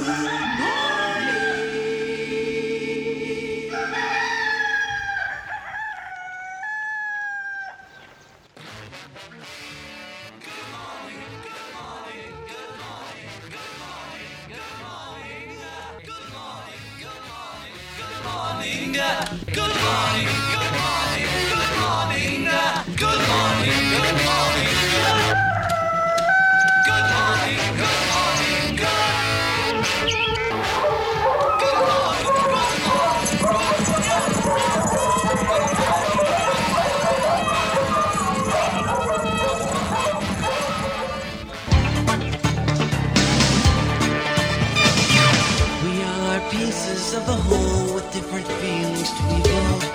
Pieces of the whole with different feelings to evoke,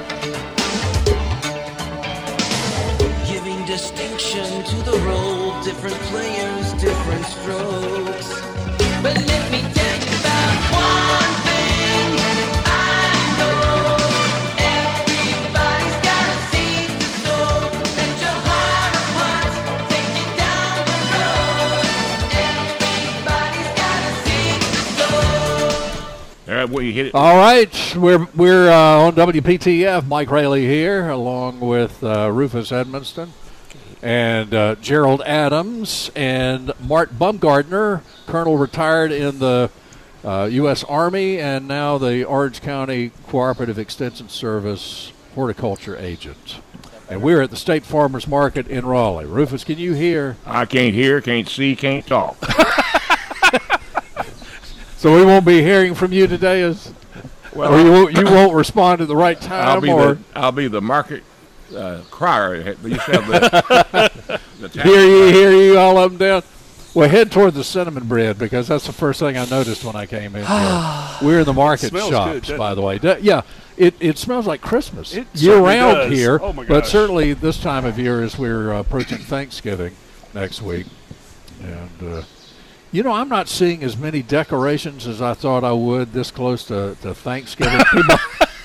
giving distinction to the role, different players, different strokes. But let me tell you about one thing I know. Everybody's got a seed to sow. Let your heart of hearts take you down the road. Everybody's got a seed to sow. All right, well, you hit it. All right, we're on WPTF. Mike Rayleigh here, along with Rufus Edmonston and Gerald Adams and Mart Bumgardner, Colonel retired in the U.S. Army and now the Orange County Cooperative Extension Service horticulture agent. And we're at the State Farmers Market in Raleigh. Rufus, can you hear? I can't hear, can't see, can't talk. So we won't be hearing from you today, or you won't respond at the right time. I'll be the market crier. You used to have the hear you, all of them down. Well, head toward the cinnamon bread because that's the first thing I noticed when I came in here. We're in the market shops, good, by the way. Yeah, it smells like Christmas It year-round does. here, Oh my but gosh. certainly this time of year as we're approaching Thanksgiving next week. And, I'm not seeing as many decorations as I thought I would this close to Thanksgiving. People,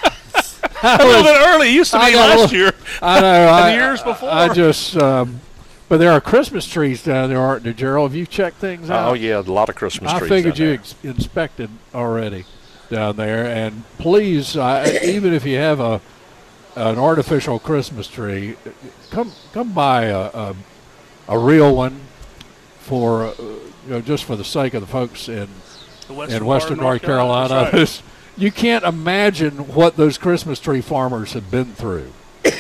A little bit early. It used to be last year. I know. And the years before. I just, but there are Christmas trees down there, aren't there, Gerald? Have you checked things out? Oh, yeah, a lot of Christmas trees. I figured down you inspected already down there. And please, even if you have an artificial Christmas tree, come buy a real one for just for the sake of the folks in Western North Carolina. That's right. You can't imagine what those Christmas tree farmers have been through.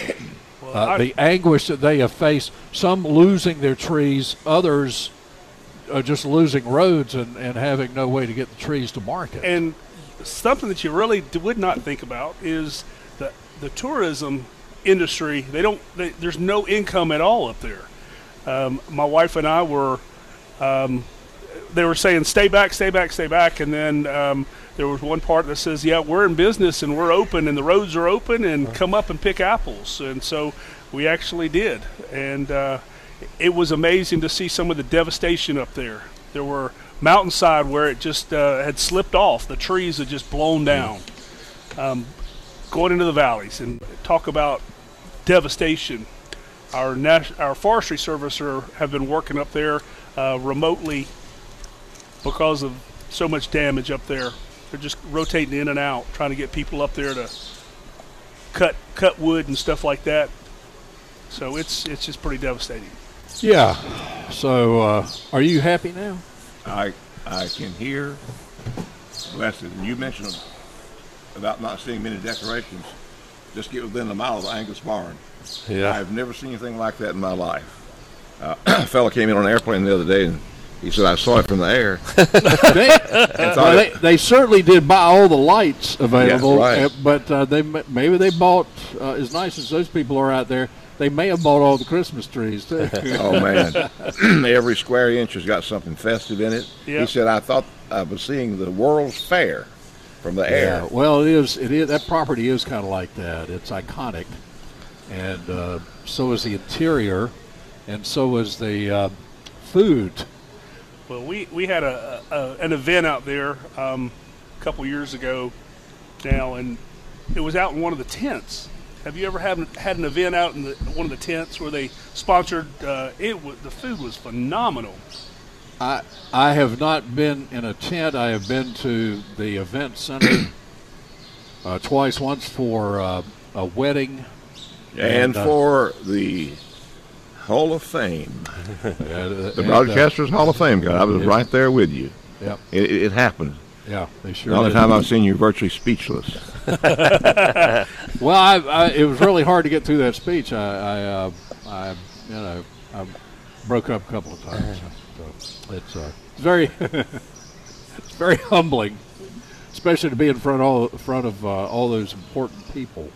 The anguish that they have faced, some losing their trees, others just losing roads and having no way to get the trees to market. And something that you really would not think about is the tourism industry. There's no income at all up there. My wife and I were, they were saying, stay back, stay back, stay back. And then there was one part that says, yeah, we're in business and we're open and the roads are open and come up and pick apples. And so we actually did. And it was amazing to see some of the devastation up there. There were mountainside where it just had slipped off. The trees had just blown down. Going into the valleys and talk about devastation. Our forestry service have been working up there remotely because of so much damage up there. They're just rotating in and out, trying to get people up there to cut wood and stuff like that. So it's just pretty devastating. Yeah. So are you happy now? I can hear. Blessed. And you mentioned about not seeing many decorations. Just get within a mile of the Angus barn. Yeah. I've never seen anything like that in my life. A fellow came in on an airplane the other day and he said, I saw it from the air. They certainly did buy all the lights available, yes, right. But maybe they bought, as nice as those people are out there, they may have bought all the Christmas trees, too. Oh, man. Every square inch has got something festive in it. Yep. He said, I thought I was seeing the World's Fair from the air. Yeah, well, it is. That property is kind of like that. It's iconic. And so is the interior, and so is the food. Well, we had an event out there a couple years ago now, and it was out in one of the tents. Have you ever had an event out in one of the tents where they sponsored? The food was phenomenal. I have not been in a tent. I have been to the event center twice. Once for a wedding, And for the Hall of Fame, the Broadcasters Hall of Fame, guy. I was right there with you. Yep. It happened. Yeah, they sure The only did. time I've seen you virtually speechless. Well, it was really hard to get through that speech. I broke up a couple of times. So it's very, it's very humbling, especially to be in front of all those important people.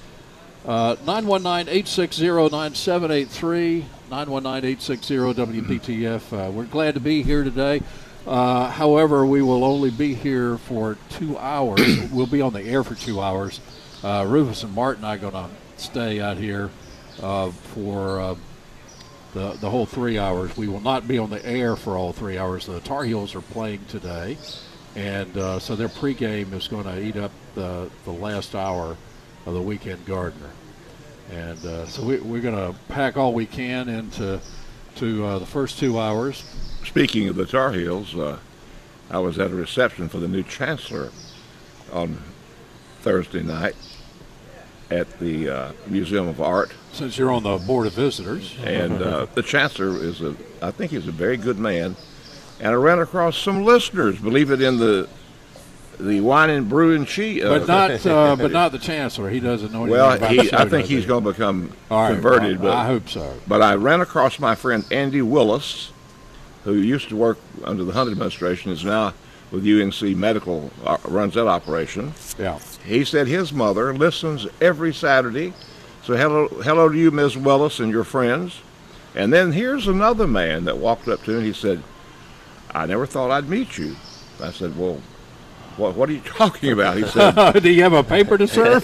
919-860-9783, 919-860-WPTF. We're glad to be here today. However, we will only be here for 2 hours. We'll be on the air for 2 hours. Rufus and Martin and I are going to stay out here for the whole 3 hours. We will not be on the air for all 3 hours. The Tar Heels are playing today, and so their pregame is going to eat up the last hour of the Weekend Gardener. And so we're going to pack all we can into the first 2 hours. Speaking of the Tar Heels, I was at a reception for the new chancellor on Thursday night at the Museum of Art. Since you're on the Board of Visitors. And the chancellor I think he's a very good man. And I ran across some listeners, believe it, in the wine and brew and cheese. But not the chancellor. He doesn't know anything Well, about the show, I think does he's he? going to become All right, converted. well, but I hope so. But I ran across my friend Andy Willis, who used to work under the Hunt administration, is now with UNC Medical, runs that operation. Yeah. He said his mother listens every Saturday. So hello to you, Ms. Willis, and your friends. And then here's another man that walked up to me and he said, I never thought I'd meet you. I said, well, what are you talking about? He said, Do you have a paper to serve?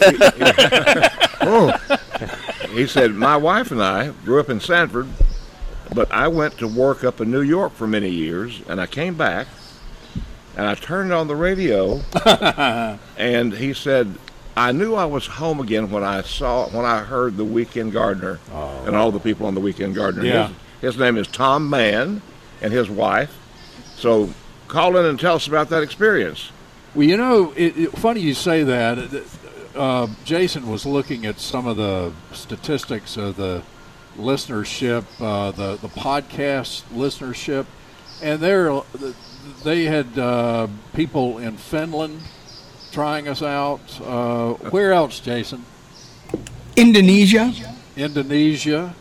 He said, my wife and I grew up in Sanford, but I went to work up in New York for many years, and I came back, and I turned on the radio, and he said, I knew I was home again when I heard the Weekend Gardener and all the people on the Weekend Gardener. Yeah. His name is Tom Mann and his wife. So call in and tell us about that experience. Well, you know, funny you say that. Jason was looking at some of the statistics of the listenership, the podcast listenership, and they had people in Finland trying us out. Where else, Jason? Indonesia. Indonesia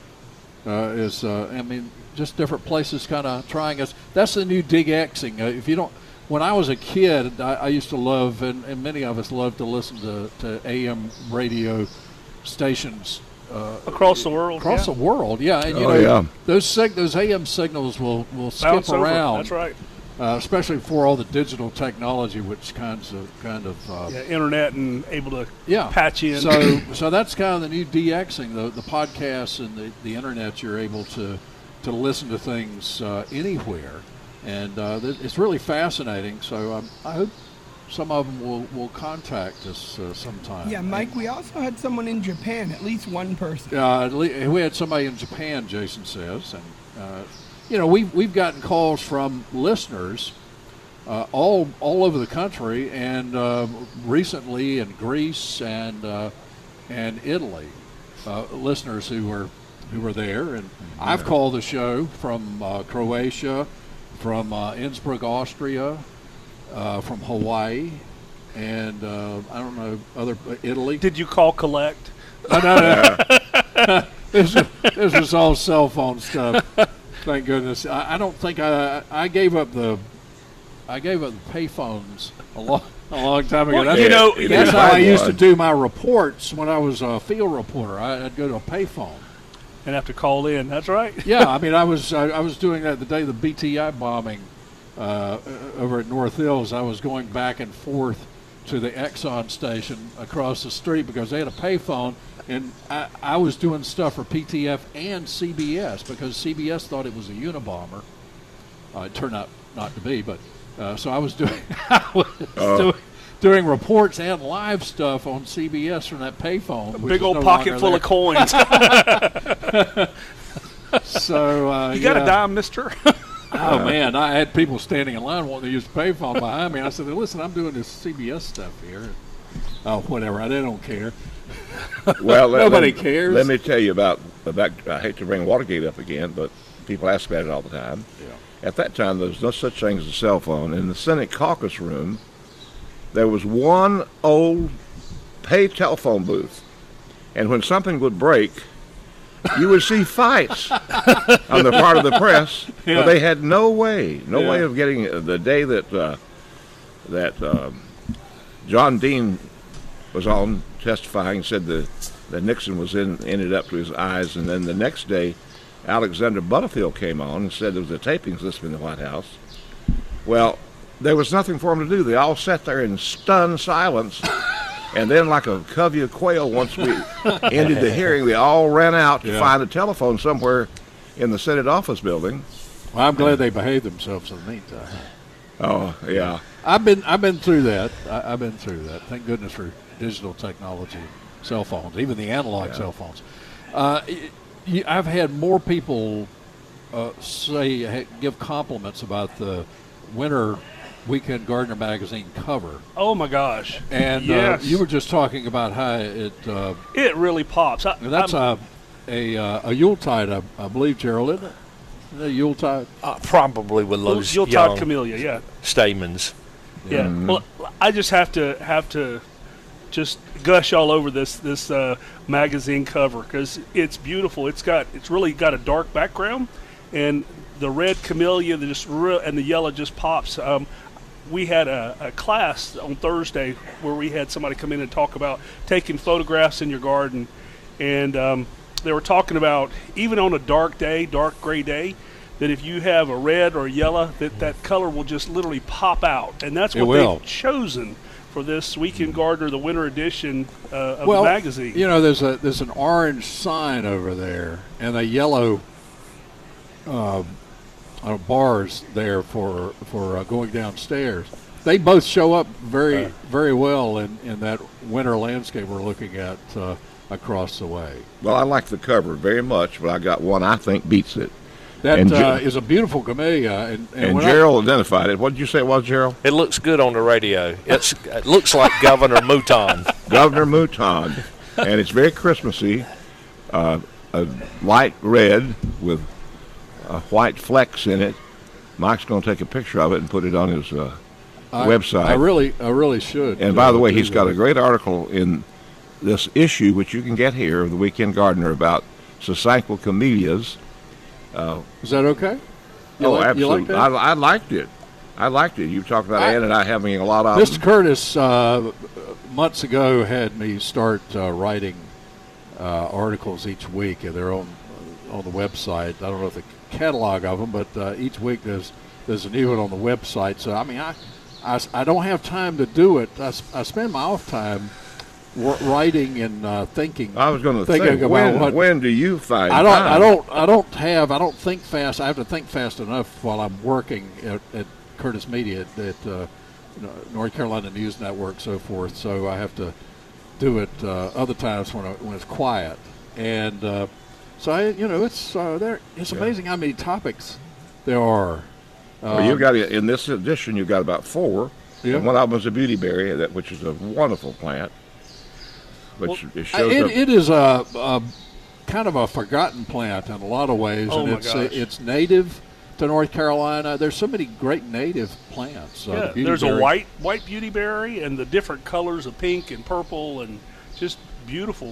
is, just different places kind of trying us. That's the new Dig Xing. If you don't, when I was a kid, I used to love, and many of us loved to listen to AM radio stations Across the world. across the world. Yeah, and those AM signals will skip Bounce over. around. That's right. Especially for all the digital technology, which kind of Internet and able to yeah patch in. So that's kind of the new DXing, the podcasts and the internet. You're able to listen to things anywhere, and it's really fascinating. So I hope some of them will contact us sometime. Yeah, Mike, we also had someone in Japan, at least one person. We had somebody in Japan, Jason says, and we've gotten calls from listeners all over the country, and recently in Greece and Italy, listeners who were there, and I've called the show from Croatia, from Innsbruck, Austria, from Hawaii, and I don't know, Italy. Did you call collect? No. This is all cell phone stuff. Thank goodness. I don't think I gave up the payphones a long time ago. Well, That's how I used to do my reports when I was a field reporter. I'd go to a payphone And have to call in. That's right. Yeah, I was doing that the day of the BTI bombing over at North Hills. I was going back and forth to the Exxon station across the street because they had a payphone, and I was doing stuff for PTF and CBS because CBS thought it was a Unabomber. It turned out not to be, but so I was doing doing reports and live stuff on CBS from that payphone. A big old pocket full of coins. So you got a dime, mister? Oh, man, I had people standing in line wanting to use the payphone behind me. I said, listen, I'm doing this CBS stuff here. Oh, whatever. They don't care. Well, Nobody cares. Let me tell you about. I hate to bring Watergate up again, but people ask about it all the time. Yeah. At that time, there was no such thing as a cell phone. In the Senate caucus room, there was one old pay telephone booth, and when something would break, you would see fights on the part of the press, Yeah. but they had no way Yeah. of getting the day that John Dean was on testifying, said that Nixon was ended up to his eyes, and then the next day, Alexander Butterfield came on and said there was a taping system in the White House. Well, there was nothing for them to do. They all sat there in stunned silence. And then, like a covey of quail, once we ended the hearing, they all ran out to find a telephone somewhere in the Senate office building. Well, I'm glad they behaved themselves in the meantime. Oh, yeah. I've been through that. I've been through that. Thank goodness for digital technology, cell phones, even the analog cell phones. I've had more people give compliments about the winter Weekend Gardener magazine cover. Oh my gosh! And yes. you were just talking about how It really pops. that's a Yuletide, I believe, Gerald, isn't it? Isn't it a Yuletide? Probably with those Yuletide young camellia, yeah. stamens. Yeah. Mm-hmm. Well, I just have to just gush all over this magazine cover because it's beautiful. It's really got a dark background, and the red camellia and the yellow just pops. We had a class on Thursday where we had somebody come in and talk about taking photographs in your garden, and they were talking about even on a dark gray day, that if you have a red or a yellow, that color will just literally pop out, and that's what they've chosen for this Weekend Gardener, the winter edition of the magazine. You know, there's an orange sign over there and a yellow bars there for going downstairs. They both show up very well in that winter landscape we're looking at across the way. Well, I like the cover very much, but I got one I think beats it. That And is a beautiful camellia. And when Gerald identified it. What did you say it was, Gerald? It looks good on the radio. It looks like Governor Mouton. Governor Mouton. And it's very Christmassy. A light red with white flecks in it. Mike's going to take a picture of it and put it on his website. I really should. And by the way, he's got a great article in this issue, which you can get here, of the Weekend Gardener, about Sasanqua camellias. Is that okay? Absolutely. You like that? I liked it. I liked it. You talked about Ann and I having a lot of Mr. them. Curtis months ago had me start writing articles each week. They're on the website. I don't know if the catalog of them, but each week there's a new one on the website. So I mean, I don't have time to do it. I spend my off time writing and thinking. I was going to think about when do you find I time? don't think fast. I have to think fast enough while I'm working at Curtis Media at North Carolina News Network, so forth. So I have to do it other times when it's quiet. And so it's amazing how many topics there are. Well, you've got in this edition. You've got about 4. Yeah. And one of them is a beautyberry, which is a wonderful plant. Which it shows up. It is a kind of a forgotten plant in a lot of ways, Oh and my gosh. it's native to North Carolina. There's so many great native plants. Yeah, The there's a beautyberry. white beautyberry and the different colors of pink and purple and just beautiful.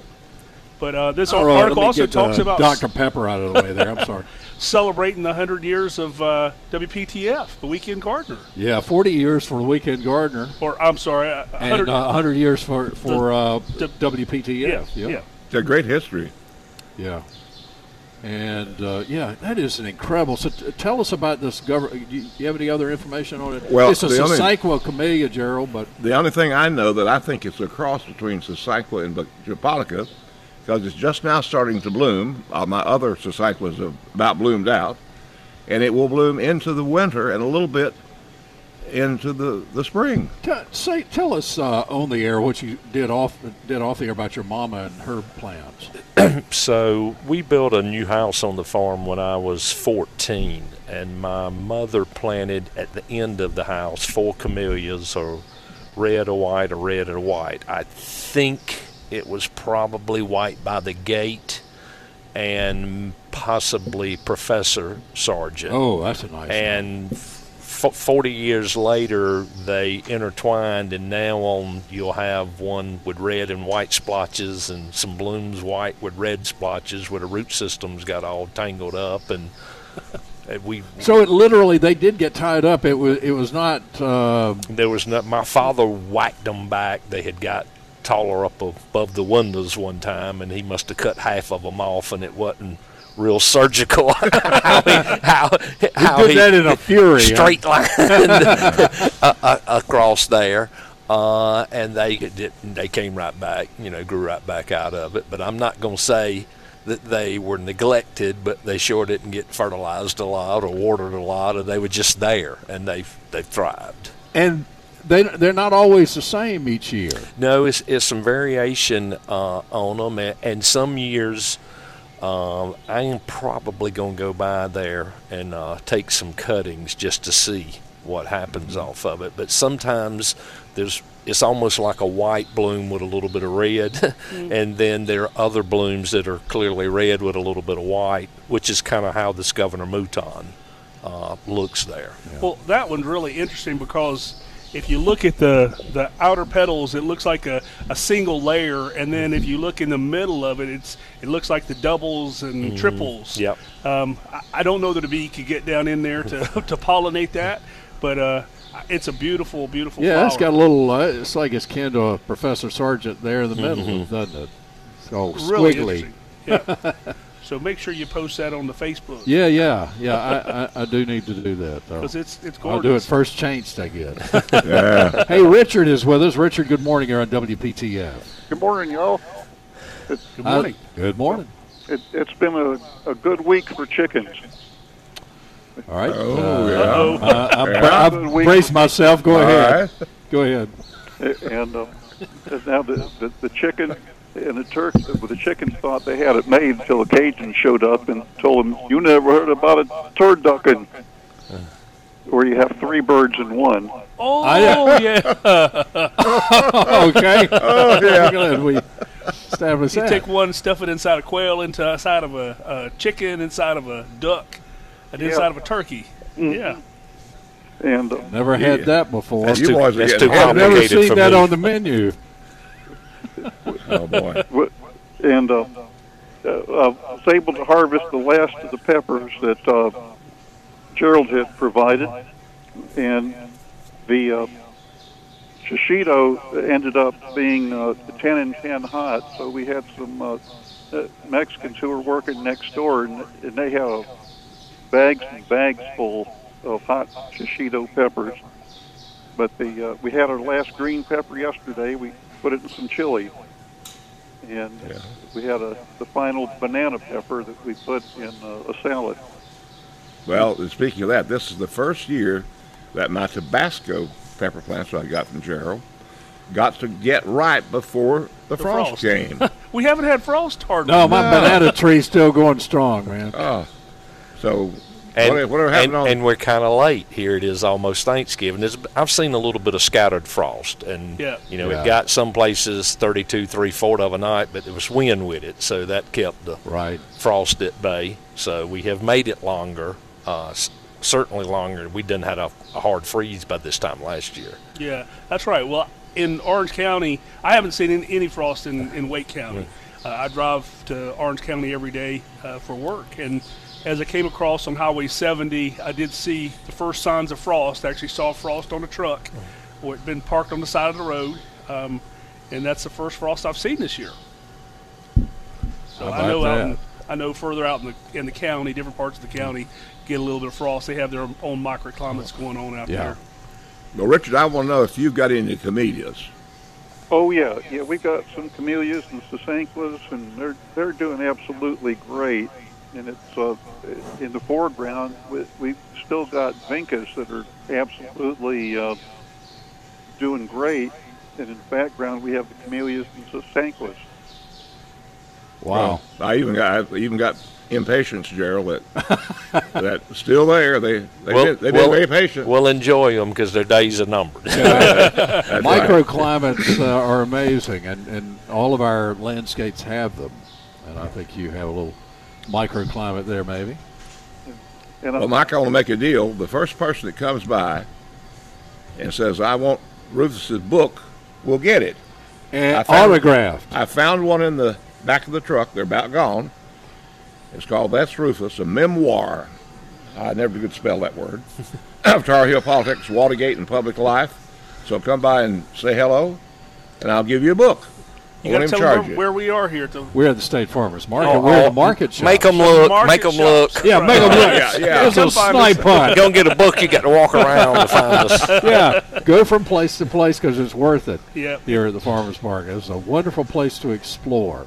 But this All right, let article me also get, talks about Dr. Pepper out of the way there. I'm sorry. celebrating the 100 years of WPTF, the Weekend Gardener. Yeah, 40 years for the Weekend Gardener, Or I'm sorry, and 100 years for the- WPTF. yeah. It's a great history. Yeah. And, that is an incredible. So tell us about this. Do you have any other information on it? Well, it's a the only- Sasanqua camellia, Gerald, but The only thing I know that I think it's a cross between Sasanqua and Japonica, because it's just now starting to bloom. My other Sasanquas have about bloomed out, and it will bloom into the winter and a little bit into the spring. Tell us on the air what you did off the air about your mama and her plans. So we built a new house on the farm when I was 14, and my mother planted at the end of the house 4 camellias, or red, a white, a red, and a white. I think it was probably white by the gate, and possibly Professor Sargent. Oh, that's a nice one. And 40 years later, they intertwined, and now you'll have one with red and white splotches, and some blooms white with red splotches, where the root systems got all tangled up, and we. So it literally, they did get tied up. It was not. There was not. My father whacked them back. They had got taller up above the windows one time, and he must have cut half of them off, and it wasn't real surgical. how he did that in a fury. Straight line across there, and they came right back. Grew right back out of it. But I'm not going to say that they were neglected, but they sure didn't get fertilized a lot or watered a lot, or they were just there, and they thrived. And they're not always the same each year. No, it's some variation on them, and some years. I am probably going to go by there and take some cuttings just to see what happens off of it. But sometimes it's almost like a white bloom with a little bit of red, and then there are other blooms that are clearly red with a little bit of white, which is kind of how this Governor Mouton looks there. Yeah. Well, that one's really interesting because if you look at the outer petals, it looks like a single layer, and then if you look in the middle of it, it looks like the doubles and triples. Yep. I don't know that a bee could get down in there to pollinate that, but it's a beautiful, beautiful flower. It's got a little. It's like it's kin to a Professor Sargent there in the middle, doesn't it? So really squiggly. Yeah. So make sure you post that on the Facebook. Yeah. I do need to do that, though. Because it's gorgeous. I'll do it first chance I get. Yeah. Hey, Richard is with us. Richard, good morning here on WPTF. Good morning, y'all. Good morning. Good morning. It's been a good week for chickens. All right. Yeah. I've braced myself. Go ahead. Right. Go ahead. And now the chicken and the chickens thought they had it made until a Cajun showed up and told them, "You never heard about a turducken, where you have 3 birds in one." Oh, yeah. Okay. Oh, yeah. Good. We established You that. take one, stuff it inside a quail, inside of a chicken, inside of a duck, and inside of a turkey. Yeah. And Never had that before. That's You too, boys are that's getting too hot. I've never complicated seen for that me. on the menu. Oh, boy. I was able to harvest the last of the peppers that Gerald had provided, and the shishito ended up being 10 and 10 hot, so we had some Mexicans who were working next door, and they had bags and bags full of hot shishito peppers. But we had our last green pepper yesterday. We put it in some chili. And we had the final banana pepper that we put in a salad. Well, speaking of that, this is the first year that my Tabasco pepper plants I got from Gerald got to get right before the frost came. We haven't had frost hardly. No, my banana tree's still going strong, man. Oh, so And, whatever happened and we're kind of late. Here it is, almost Thanksgiving. I've seen a little bit of scattered frost, and Yeah. it got some places 32, 3/4 of a night, but there was wind with it, so that kept the frost at bay. So we have made it longer, certainly longer. We didn't have a hard freeze by this time last year. Yeah, that's right. Well, in Orange County, I haven't seen any frost in Wake County. I drive to Orange County every day for work, and as I came across on Highway 70, I did see the first signs of frost. I actually saw frost on a truck where it'd been parked on the side of the road, and that's the first frost I've seen this year. So I know further out in the county, different parts of the county get a little bit of frost. They have their own microclimates going on out there. Well, Richard, I want to know if you've got any camellias. Oh yeah, we got some camellias and sasanquas, and they're doing absolutely great. and it's in the foreground. We've still got vincas that are absolutely doing great, and in the background we have the camellias and sasanquas. Wow. I even got impatience, Gerald. That's still there. They've been very patient. We'll enjoy them because their days are numbered. Microclimates are amazing, and all of our landscapes have them. And I think you have a little microclimate there, maybe. And Well, Mike, I want to make a deal. The first person that comes by and says, I want Rufus's book, will get it. And I found- autographed. I found one in the back of the truck. They're about gone. It's called That's Rufus, a memoir. I never could spell that word. Of Tar Heel politics, Watergate, and public life. So come by and say hello, and I'll give you a book. You I got won't to even tell charge them you. where we are here. We're at the State Farmers Market. Oh, We're in the market shop. Make them Market look. Make them shops. look. Yeah, make them look. Yeah. It's a Come find us. snipe hunt. Go and get a book. You got to walk around to find us. Yeah, go from place to place because it's worth it. Yep. Here at the Farmers Market, it's a wonderful place to explore.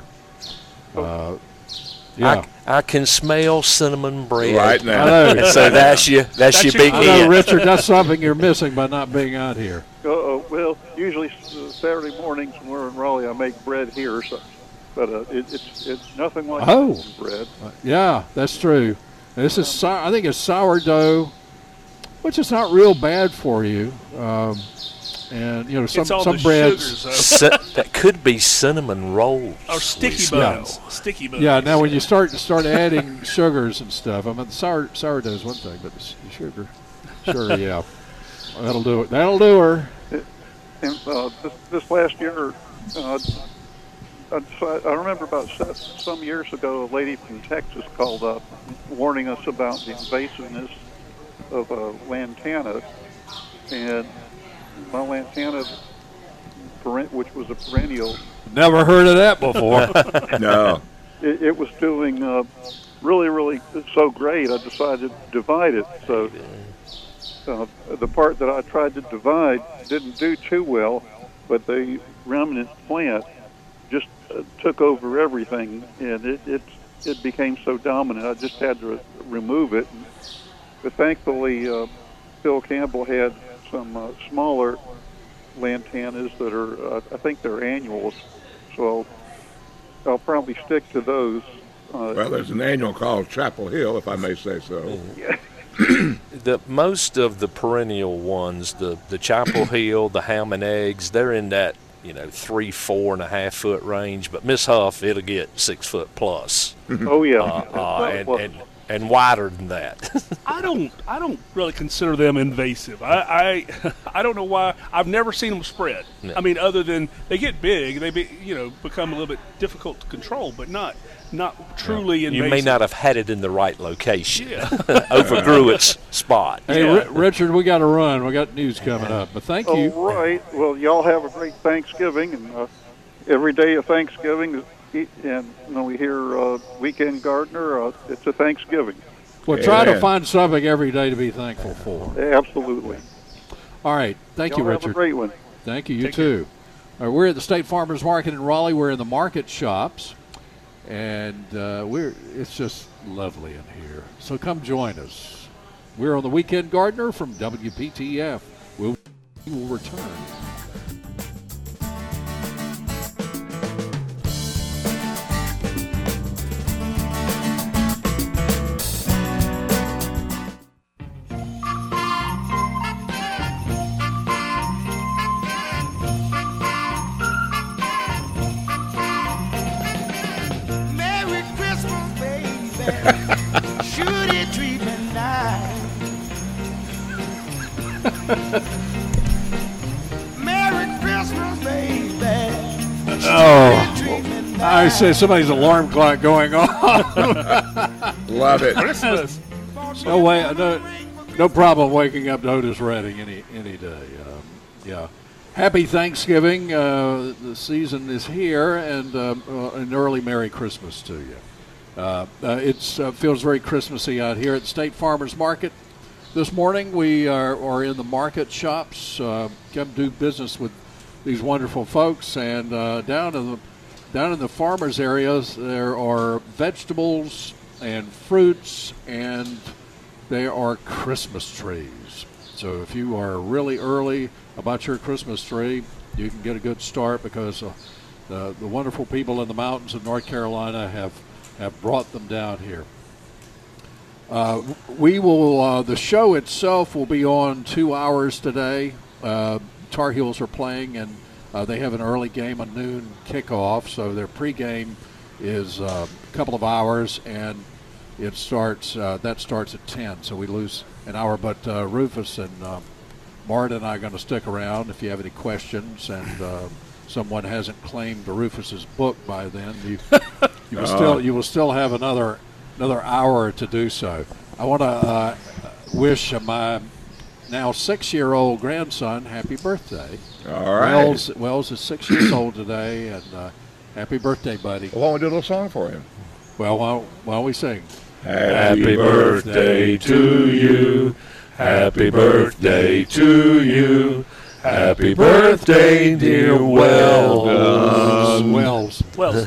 Yeah, I can smell cinnamon bread. Right I now. know. And so that's your That's your big I know, hit. Richard. That's something you're missing by not being out here. well, usually Saturday mornings when we're in Raleigh, I make bread here. So, but it's nothing like Oh. bread. Yeah, that's true. This is I think it's sourdough, which is not real bad for you. And you know It's all some the breads. sugars, though. That could be cinnamon rolls. Or sticky we smell. buns. Sticky buns. Yeah. Now when you start adding sugars and stuff, I mean sourdough is one thing, but the sugar, sure, yeah, that'll do it. That'll do her. And this last year, I remember about some years ago, a lady from Texas called up warning us about the invasiveness of lantana. And my lantana, which was a perennial, Never heard of that before. No. it was doing really, really so great, I decided to divide it. So the part that I tried to divide didn't do too well, but the remnant plant just took over everything, and it became so dominant. I just had to remove it. But thankfully, Phil Campbell had some smaller lantanas that are, I think they're annuals, so I'll probably stick to those. Well, there's an annual called Chapel Hill, if I may say so. The most of the perennial ones, the Chapel Hill, the Ham and Eggs, they're in that 3, 4.5 foot range. But Miss Huff, it'll get 6 foot plus, Oh yeah, and wider than that. I don't really consider them invasive. I don't know why. I've never seen them spread. No. I mean, other than they get big, they become a little bit difficult to control, but not truly invasive. You may not have had it in the right location. Yeah. Overgrew its spot. Hey, Yeah. Richard, we got to run. We got news coming up, but thank you. All right. Well, y'all have a great Thanksgiving, and every day of Thanksgiving, and we hear Weekend Gardener. It's a Thanksgiving. We'll try to Amen. find something every day to be thankful for. Absolutely. All right. Thank you, Y'all have a Richard. great one. Thank you. You Take too. We're at the State Farmers Market in Raleigh. We're in the market shops, and it's just lovely in here. So come join us. We're on the Weekend Gardener from WPTF. We will return. Merry Christmas, baby. Should it treat me nice? Merry Christmas, baby. Oh, I say somebody's alarm clock going on. Love it. Christmas. No way. No problem waking up to Otis Redding any day. Yeah. Happy Thanksgiving. The season is here, and an early Merry Christmas to you. It feels very Christmassy out here at the State Farmers Market. This morning we are in the market shops. Come do business with these wonderful folks, and down in the farmers areas there are vegetables and fruits, and there are Christmas trees. So if you are really early about your Christmas tree, you can get a good start because the wonderful people in the mountains of North Carolina have brought them down here. We will. The show itself will be on 2 hours today. Tar Heels are playing, and they have an early game, a noon kickoff. So their pregame is a couple of hours, and it starts. That starts at 10. So we lose an hour. But Rufus and Marta and I are going to stick around if you have any questions, and someone hasn't claimed Rufus's book by then. You will still have another hour to do so. I want to wish my now 6-year-old grandson happy birthday. All right. Wells is 6 years old today, and happy birthday, buddy. Well, why don't we do a little song for him? Well, why don't we sing? Happy birthday to you. Happy birthday to you. Happy birthday, dear Wells.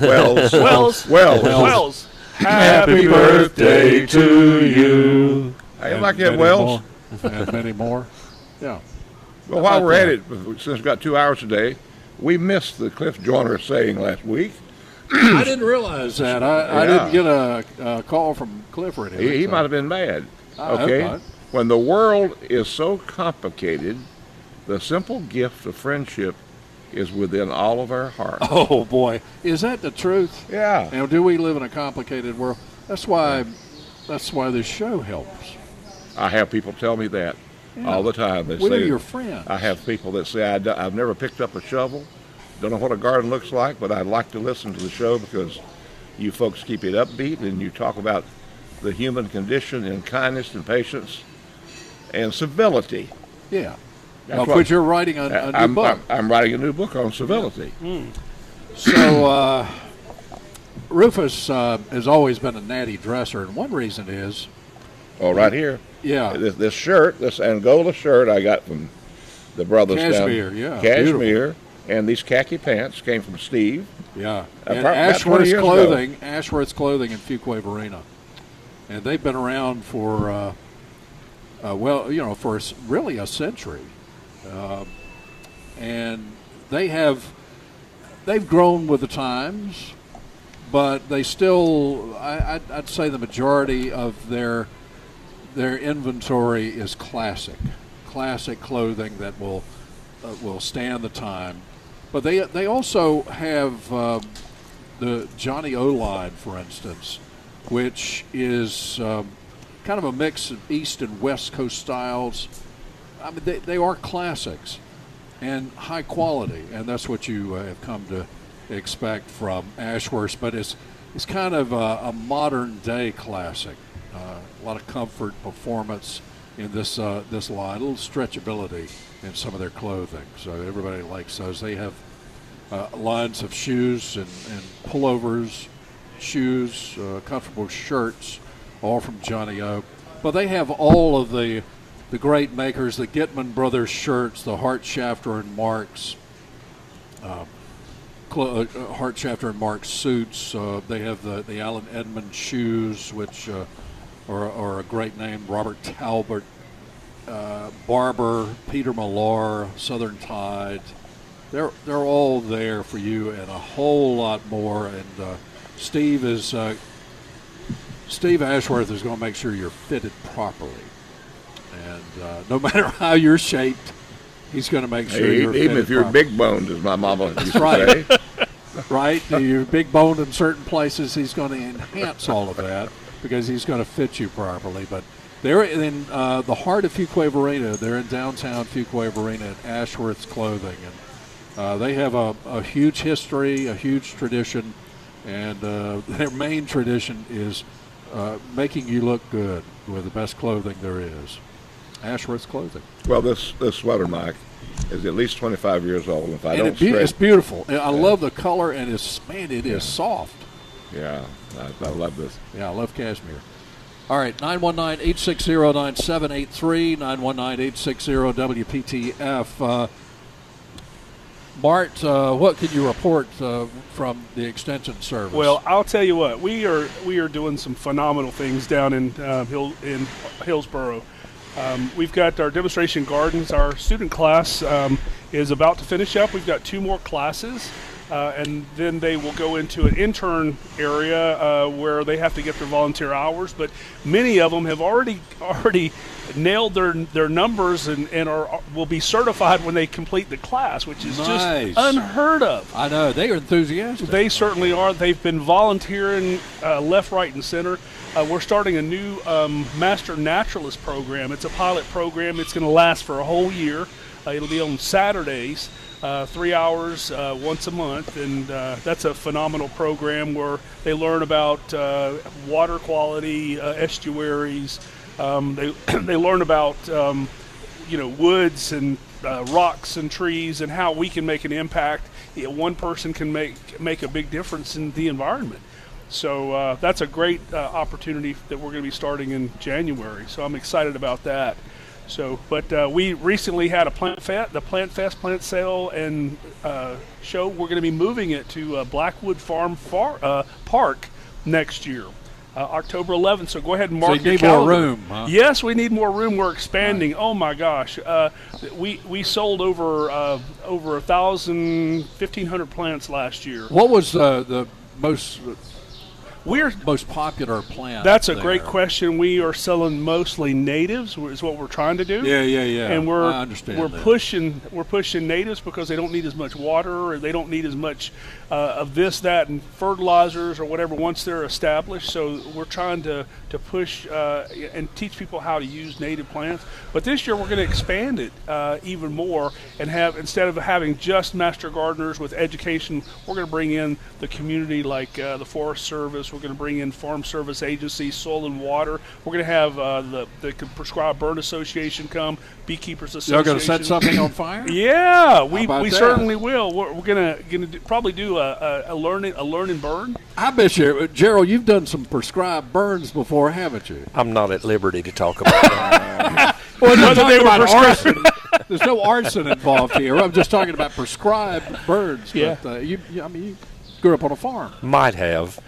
Wells. Happy birthday to you. Hey, like that, Wells? And many more. Yeah. Well, while we're at it, since we've got 2 hours today, we missed the Cliff Joyner saying last week. I didn't realize that. I didn't get a call from Cliff or anything. He might have been mad. I hope Okay? not. When the world is so complicated, the simple gift of friendship is within all of our hearts. Oh, boy. Is that the truth? Yeah. And do we live in a complicated world? That's why this show helps. I have people tell me that all the time. They We're say your friends. I have people that say, I've never picked up a shovel, don't know what a garden looks like, but I'd like to listen to the show because you folks keep it upbeat and you talk about the human condition and kindness and patience and civility. Yeah. That's But you're writing a new book. I'm writing a new book on civility. So Rufus has always been a natty dresser, and one reason is... Oh, right here. Yeah. This shirt, this Angola shirt I got from the brothers Cashmere, down. yeah. Cashmere. And these khaki pants came from Steve. Yeah. About And 20 Ashworth's years Clothing, Ashworth's Clothing in Fuquay Varina. And they've been around for, for really a century. And they've grown with the times, but they still, I'd say the majority of their inventory is classic clothing that will stand the time. But they also have the Johnny O line, for instance, which is kind of a mix of East and West Coast styles. I mean, they are classics and high quality, and that's what you have come to expect from Ashworth. But it's kind of a modern day classic. A lot of comfort, performance in this line, a little stretchability in some of their clothing. So everybody likes those. They have lines of shoes and pullovers, shoes, comfortable shirts, all from Johnny O. But they have all of the great makers, the Gitman Brothers shirts, the Hart Shafter and Marks, Hart Shafter and Marks suits. They have the Allen Edmond shoes, which are a great name. Robert Talbot, Barber, Peter Millar, Southern Tide. They're all there for you and a whole lot more. And Steve Ashworth is going to make sure you're fitted properly. And no matter how you're shaped, he's going to make sure you're fitted even if you're properly. big boned, as my mama used to Right. say. Right? You're big boned in certain places. He's going to enhance all of that because he's going to fit you properly. But they're in the heart of Fuquay Varina. They're in downtown Fuquay Varina at Ashworth's Clothing. And they have a huge history, a huge tradition. And their main tradition is making you look good with the best clothing there is. Ashworth's Clothing. Well, this sweater, Mike, is at least 25 years old. If I And don't it's stretch, beautiful. I love the color, and it is soft. yeah, I love this. Yeah, I love cashmere. All right, 919-860-9783, 919-860-WPTF. Bart, what can you report from the Extension Service? Well, I'll tell you what, we are doing some phenomenal things down in Hillsboro. We've got our demonstration gardens. Our student class is about to finish up. We've got 2 more classes, and then they will go into an intern area where they have to get their volunteer hours. But many of them have already nailed their numbers and will be certified when they complete the class, which is Nice. just unheard of. I know. They are enthusiastic. They certainly are. They've been volunteering left, right, and center. We're starting a new Master Naturalist program. It's a pilot program. It's going to last for a whole year. It'll be on Saturdays, 3 hours once a month, and that's a phenomenal program where they learn about water quality, estuaries. They learn about woods and rocks and trees and how we can make an impact. One person can make a big difference in the environment. So that's a great opportunity that we're going to be starting in January. So I'm excited about that. So, but we recently had the Plant Fest, Plant Sale, and show. We're going to be moving it to Blackwood Farm Park next year, October 11th. So go ahead and mark So you your need calendar. more room, huh? Yes, we need more room. We're expanding. Right. Oh my gosh, we sold over 1,500 plants last year. What was the most popular plant? That's a there? great question. We are selling mostly natives, is what we're trying to do. Yeah. And I understand we're that. pushing natives because they don't need as much water, or they don't need as much of this, that, and fertilizers or whatever once they're established. So we're trying to push and teach people how to use native plants. But this year we're going to expand it even more and have, instead of having just master gardeners with education, we're going to bring in the community like the Forest Service. We're going to bring in Farm Service Agency, Soil and Water. We're going to have the Prescribed Burn Association come, Beekeepers Association. Y'all going to set something on fire? Yeah, we that? certainly will. We're going to probably do a learn and burn. I bet you, Gerald, you've done some prescribed burns before, haven't you? I'm not at liberty to talk about that. Well, I'm Whether they talking were about prescribed. arson. There's no arson involved here. I'm just talking about prescribed burns. Yeah. But, you grew up on a farm. Might have.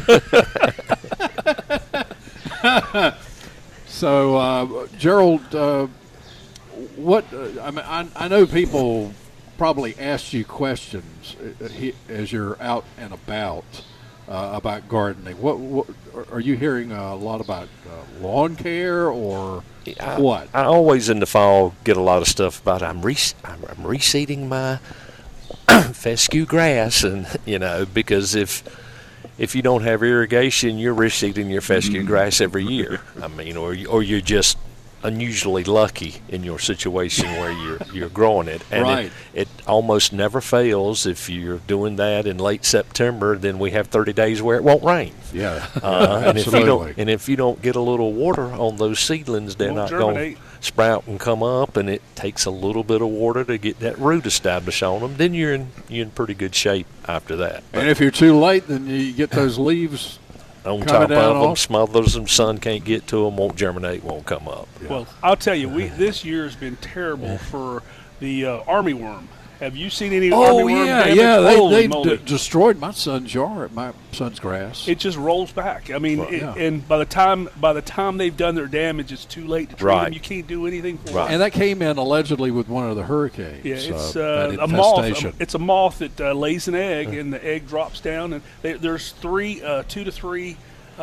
So, Gerald, what? I know people probably ask you questions as you're out and about gardening. What are you hearing a lot about lawn care or what? I always in the fall get a lot of stuff about I'm reseeding my fescue grass, and because if you don't have irrigation, you're reseeding your fescue grass every year. I mean, or you're just unusually lucky in your situation where you're growing it, and right. it almost never fails. If you're doing that in late September, then we have 30 days where it won't rain. Yeah, and if you don't get a little water on those seedlings, they're not going to sprout and come up, and it takes a little bit of water to get that root established on them. Then you're in pretty good shape after that. And if you're too late, then you get those leaves on coming top of them, off. smothers them, sun can't get to them, won't germinate, won't come up. Yeah. Well, I'll tell you, this year has been terrible for the armyworm. Have you seen any armyworm damage? They destroyed my son's yard, my son's grass. It just rolls back. I mean, and by the time they've done their damage, it's too late to treat them. You can't do anything for them. And that came in allegedly with one of the hurricanes. Yeah, it's that a moth. infestation. It's a moth that lays an egg, and the egg drops down. And there's 2 to 3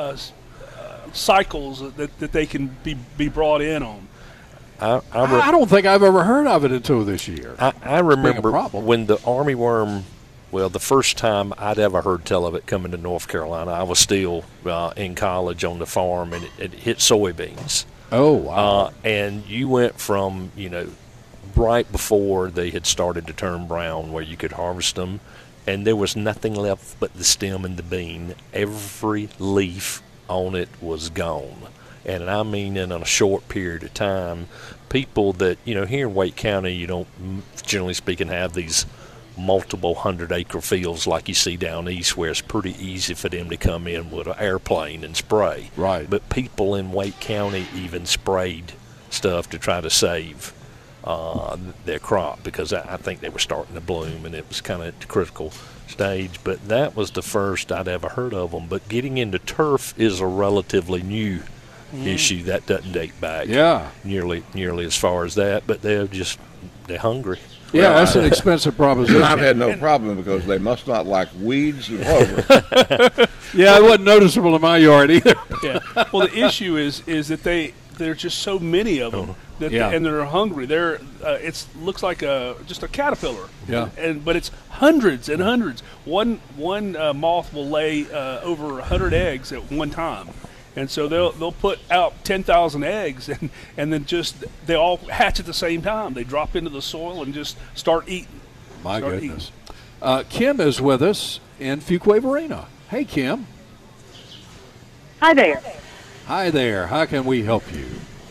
cycles that they can be brought in on. I don't think I've ever heard of it until this year. I remember problem. when the armyworm, the first time I'd ever heard tell of it coming to North Carolina, I was still in college on the farm, and it hit soybeans. Oh, wow. And you went from, right before they had started to turn brown where you could harvest them, and there was nothing left but the stem and the bean. Every leaf on it was gone. And I mean in a short period of time. People that, here in Wake County, you don't, generally speaking, have these multiple 100-acre fields like you see down east where it's pretty easy for them to come in with an airplane and spray. Right. But people in Wake County even sprayed stuff to try to save their crop, because I think they were starting to bloom and it was kind of at the critical stage. But that was the first I'd ever heard of them. But getting into turf is a relatively new issue. That doesn't date back nearly as far as that. But they're hungry. Yeah, that's an expensive proposition. I've had no problem because they must not like weeds and clover. Yeah, it wasn't noticeable in my yard either. Yeah. Well, the issue is that there's just so many of them and they're hungry. It looks like just a caterpillar. Yeah. But it's hundreds and hundreds. One moth will lay over 100 eggs at one time. And so they'll put out 10,000 eggs, and then they all hatch at the same time. They drop into the soil and just start eating. My goodness. Kim is with us in Fuquay-Varina. Hey, Kim. Hi there. Hi there. How can we help you?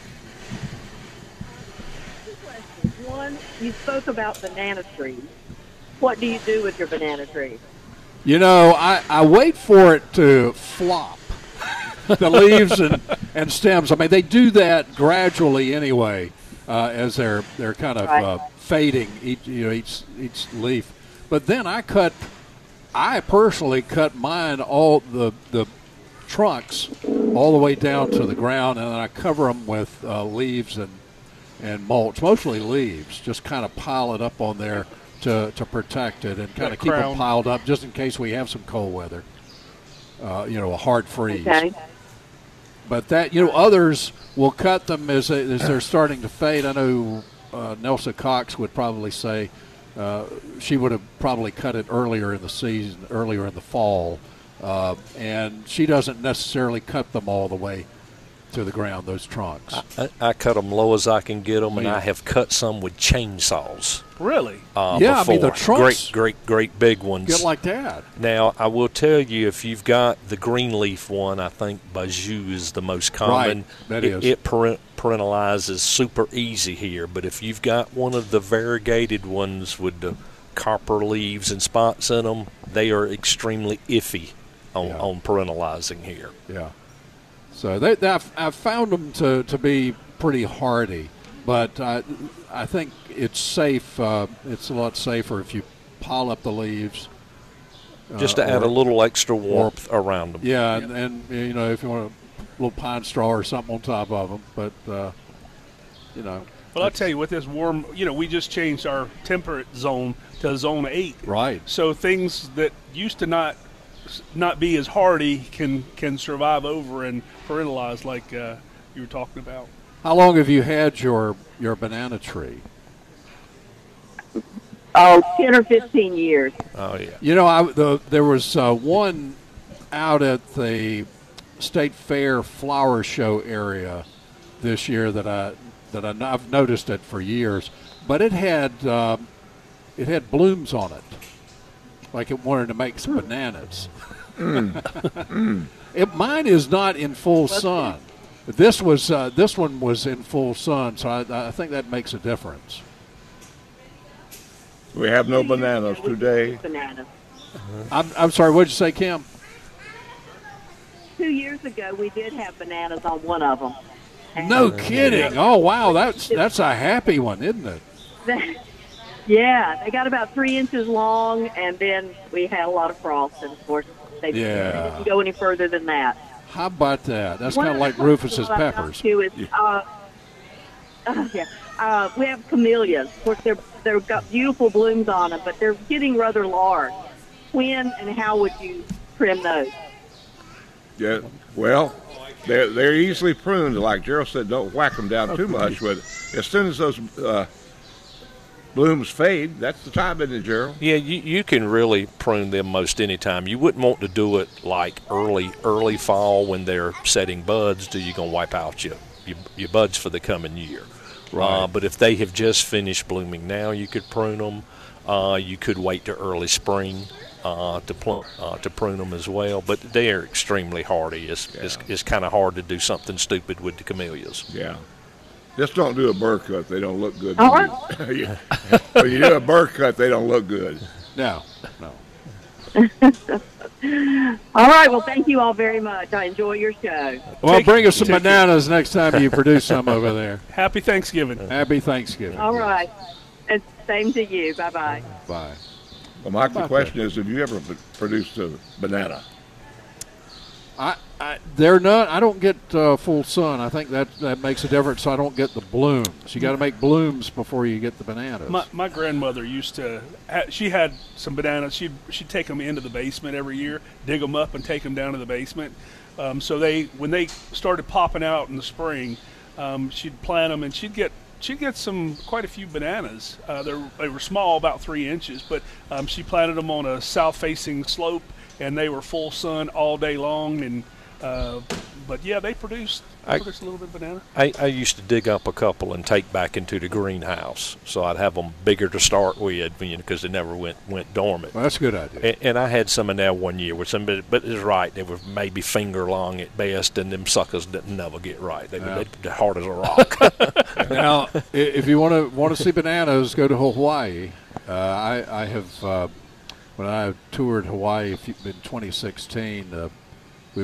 Two questions. One, you spoke about banana trees. What do you do with your banana tree? You know, I wait for it to flop. The leaves and stems. I mean, they do that gradually anyway, as they're kind of fading each leaf. But then I personally cut mine, all the trunks all the way down to the ground, and then I cover them with leaves and mulch, mostly leaves. Just kind of pile it up on there to protect it and kind of keep them piled up just in case we have some cold weather. A hard freeze. Okay. But others will cut them as they're starting to fade. I know Nelsa Cox would probably say she would have probably cut it earlier in the season, earlier in the fall, and she doesn't necessarily cut them all the way to the ground, those trunks. I cut them low as I can get them, and I have cut some with chainsaws. Really? Yeah, before. I mean, the trunks great big ones. Get like that. Now, I will tell you, if you've got the green leaf one, I think Bajou is the most common. Right, that is. It parentalizes super easy here, but if you've got one of the variegated ones with the copper leaves and spots in them, they are extremely iffy on parentalizing here. Yeah. So I've found them to be pretty hardy, but I think it's safe. It's a lot safer if you pile up the leaves. Just to add a little extra warmth around them. Yeah, and if you want a little pine straw or something on top of them, but Well, I'll tell you, with this warm, we just changed our temperate zone to zone 8. Right. So things that used to not be as hardy can survive over and parentalize like you were talking about. How long have you had your banana tree? 10 or 15 years. Oh, yeah. There was one out at the State Fair flower show area this year that I've noticed it for years, but it had blooms on it, like it wanted to make some bananas. Mine is not in full sun. This one was in full sun, so I think that makes a difference. We have no bananas today. Bananas. I'm sorry, what did you say, Kim? 2 years ago, we did have bananas on one of them. No kidding. Oh, wow, that's a happy one, isn't it? Yeah, they got about 3 inches long, and then we had a lot of frost, and of course, they didn't go any further than that. How about that? That's kind of like Rufus's peppers. We have camellias. Of course, they've got beautiful blooms on them, but they're getting rather large. When and how would you trim those? Yeah, well, they're easily pruned. Like Gerald said, don't whack them down too much. But as soon as those blooms fade, that's the time, isn't it, Gerald? Yeah, you can really prune them most any time. You wouldn't want to do it like early fall when they're setting buds. You're going to wipe out your buds for the coming year. Right. But if they have just finished blooming now, you could prune them. You could wait to early spring to prune them as well. But they are extremely hardy. It's kind of hard to do something stupid with the camellias. Yeah. Just don't do a burr cut. They don't look good. All right. When you do a burr cut, they don't look good. No. All right. Well, thank you all very much. I enjoy your show. Well, bring us some bananas next time you produce some over there. Happy Thanksgiving. Happy Thanksgiving. All right. And same to you. Bye-bye. Bye. Well, Mike, the question is, have you ever produced a banana? They're not. I don't get full sun. I think that makes a difference. So I don't get the blooms. You got to make blooms before you get the bananas. My grandmother used to. She had some bananas. She'd take them into the basement every year, dig them up, and take them down to the basement. So when they started popping out in the spring, she'd plant them, and she'd get quite a few bananas. They were small, about 3 inches, but she planted them on a south-facing slope, and they were full sun all day long. And but yeah, they produced a little bit of banana. I used to dig up a couple and take back into the greenhouse, so I'd have them bigger to start with, because they never went dormant. Well, that's a good idea. And I had some in there one year with some, but it's right. They were maybe finger long at best, and them suckers didn't never get right. They're hard as a rock. Now, if you want to see bananas, go to Hawaii. I have when I toured Hawaii in 2016. We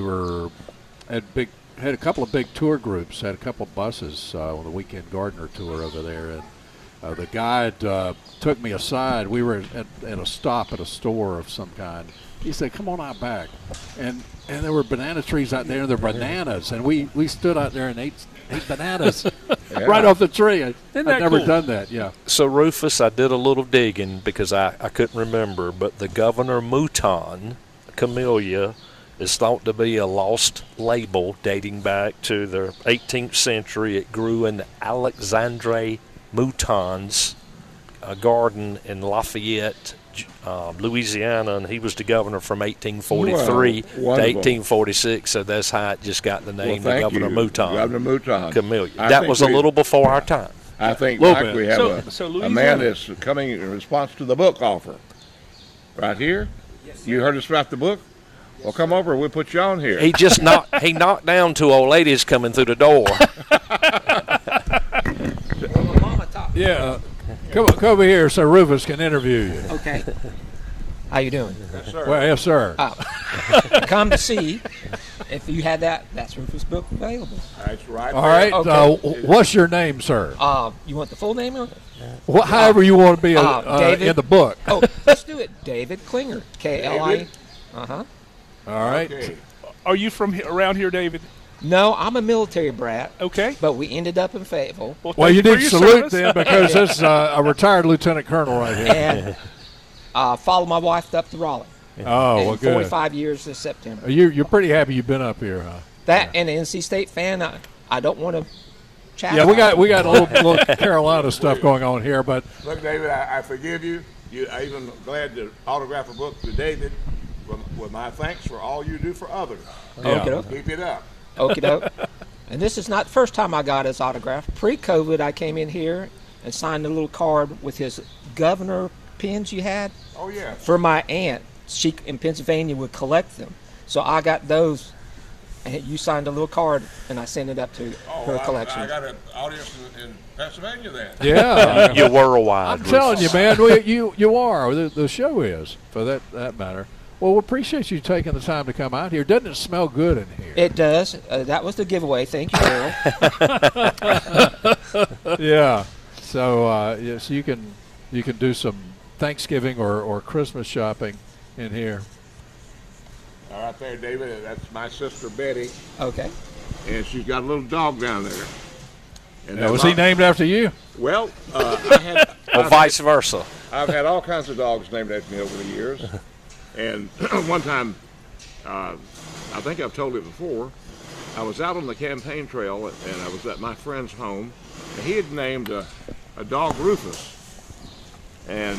had a couple of big tour groups, had a couple of buses on the Weekend Gardener tour over there, and the guide took me aside. We were at a stop at a store of some kind. He said, "Come on out back," and there were banana trees out there, and there were bananas, and we stood out there and ate bananas right off the tree. I'd never done that. Yeah. So Rufus, I did a little digging because I couldn't remember, but the Governor Mouton Camellia is thought to be a lost label dating back to the 18th century. It grew in Alexandre Mouton's garden in Lafayette, Louisiana, and he was the governor from 1843 to 1846, so that's how it just got the name, the Governor Mouton. Governor Mouton. Camellia. That was a little before our time. I think, Mike, we have a man that's coming in response to the book offer. Right here? Yes, you heard us about the book? Well, come over. We'll put you on here. He knocked down two old ladies coming through the door. Yeah. Come over here so Rufus can interview you. Okay. How you doing? Yes, sir. Well, yes, sir. Come to see if you had that's Rufus' book available. That's right. All right. Okay. What's your name, sir? You want the full name? Or? However you want to be David, in the book. Oh, let's do it. David Klinger. K-L-I. Uh-huh. All right. Okay. Are you from around here, David? No, I'm a military brat. Okay. But we ended up in Fayetteville. Well, you need to salute then, because that's a retired lieutenant colonel right here. And followed my wife up to Raleigh. Oh, well, good. 45 years this September. You're pretty happy you've been up here, huh? And an NC State fan, I don't want to chat. Yeah, we got a little Carolina stuff going on here, but look, David, I forgive you. I'm even glad to autograph a book to David with my thanks for all you do for others. Yeah. Keep it up. Okie doke. And this is not the first time I got his autograph. Pre-COVID, I came in here and signed a little card with his governor pins you had. Oh, yeah. For my aunt. She in Pennsylvania would collect them. So I got those, and you signed a little card, and I sent it up to her collection. I got an audience in Pennsylvania then. yeah. You're worldwide. I'm telling you, man, you are. The show is, for that matter. Well, we appreciate you taking the time to come out here. Doesn't it smell good in here? It does. That was the giveaway. Thank you, Earl. Yeah. So yes, you can do some Thanksgiving or Christmas shopping in here. All right there, David. That's my sister Betty, Okay. and she's got a little dog down there. And Now, was he named after you? Well, I had. Or vice versa. I've had all kinds of dogs named after me over the years. And one time, I think I've told it before, I was out on the campaign trail, and I was at my friend's home, and he had named a dog Rufus. And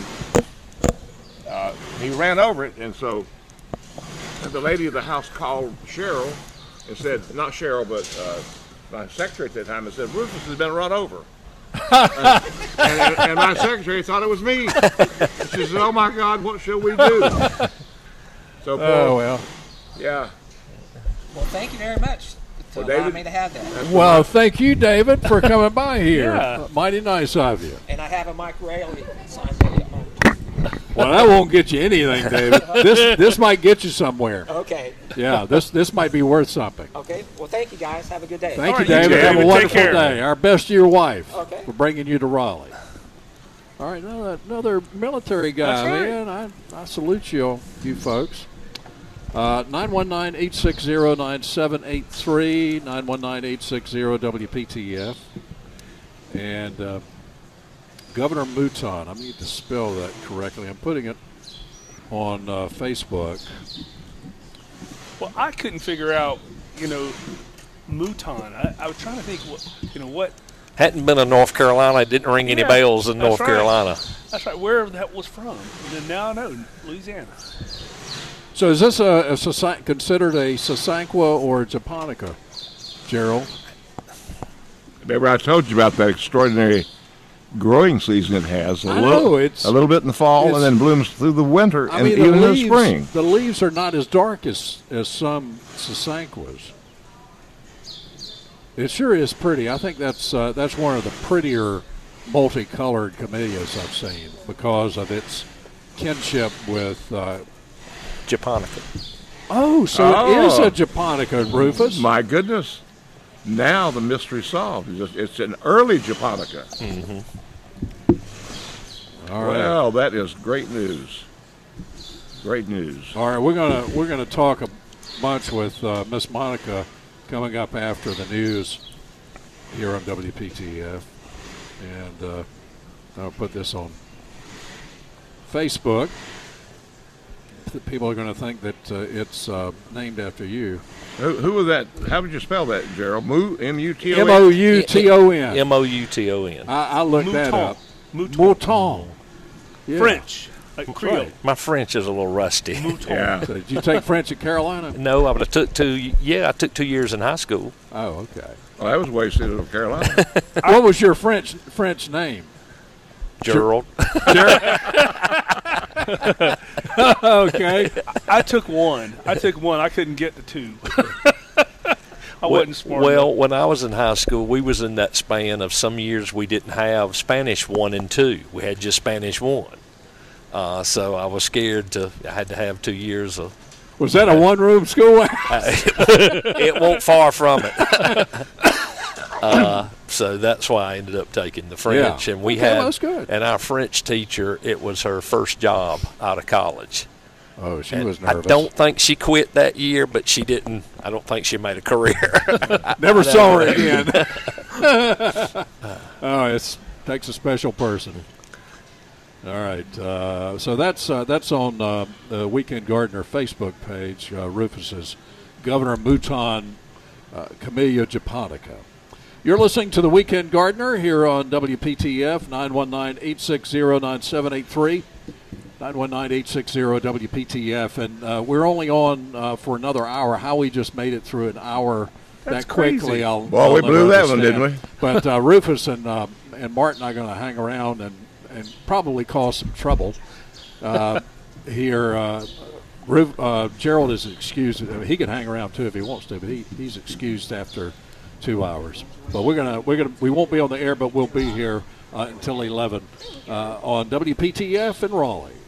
he ran over it, and so the lady of the house called Cheryl and said, not Cheryl, but my secretary at that time, and said, Rufus has been run over. and my secretary thought it was me. She said, oh my God, what shall we do? So, oh, well. Yeah. Well, thank you very much for Well, allowing David, me to have that. Well, thank you, David, for coming by here. Yeah. Mighty nice of you. And I have a Mike Rayleigh signed me at home. Well, that won't get you anything, David. This might get you somewhere. Okay. Yeah, this might be worth something. Okay. Well, thank you guys. Have a good day. Thank All you, right, David. Have a David. wonderful Take care. day. Our best to your wife Okay. for bringing you to Raleigh. All right, another military guy, That's right. man. I salute you folks. 919-860-9783, 919-860-WPTF. And Governor Mouton, I need to spell that correctly. I'm putting it on Facebook. Well, I couldn't figure out, Mouton. I was trying to think what. Hadn't been in North Carolina. It didn't ring any Yeah, bells in that's North right. Carolina. That's right, where that was from. And then now I know, Louisiana. So is this considered a Sasanqua or a Japonica, Gerald? Remember I told you about that extraordinary growing season it has. I know, it's- a little bit in the fall it's- and then blooms through the winter I and mean, even in the spring. the leaves are not as dark as some Sasanquas. It sure is pretty. I think that's one of the prettier multicolored camellias I've seen because of its kinship with. Japonica. Oh, so it is a Japonica, Rufus. My goodness. Now the mystery solved. It's an early Japonica. Mm-hmm. All right. Well, that is great news. Great news. All right, we're gonna talk a bunch with Miss Monica coming up after the news here on WPTF, and I'll put this on Facebook. People are going to think that it's named after you. Who was that? How would you spell that, Gerald? M-U-T-O-N? M-O-U-T-O-N. M-O-U-T-O-N. I looked that Mouton. up. Mouton. Mouton. Yeah. French, like Creole. Right. My French is a little rusty. Yeah. So did you take French at Carolina? No, but I took 2 years in high school. Oh, okay. Well, that was wasted of Carolina. What was your French name? Gerald. Okay. I took one. I couldn't get the two. I wasn't smart Well, enough. when I was in high school, we was in that span of some years we didn't have Spanish 1 and 2. We had just Spanish 1. So I was scared I had to have 2 years of. Was that a one-room school? It won't far from it. So that's why I ended up taking the French. Yeah. And we Okay, had, well, that's good. and our French teacher, it was her first job out of college. Oh, she And was nervous. I don't think she quit that year, but she didn't. I don't think she made a career. Never saw her again. Oh, it takes a special person. All right, so that's on the Weekend Gardener Facebook page. Rufus's Governor Mouton Camellia Japonica. You're listening to the Weekend Gardener here on WPTF 919-860-9783. 919-860-WPTF, and we're only on for another hour. How we just made it through an hour That's that quickly. crazy. I'll Well, we never blew that one, understand. didn't we? But Rufus and Martin are going to hang around and probably cause some trouble here. Gerald is excused. I mean, he can hang around too if he wants to, but he's excused after 2 hours. But we won't be on the air, but we'll be here until 11 on WPTF in Raleigh.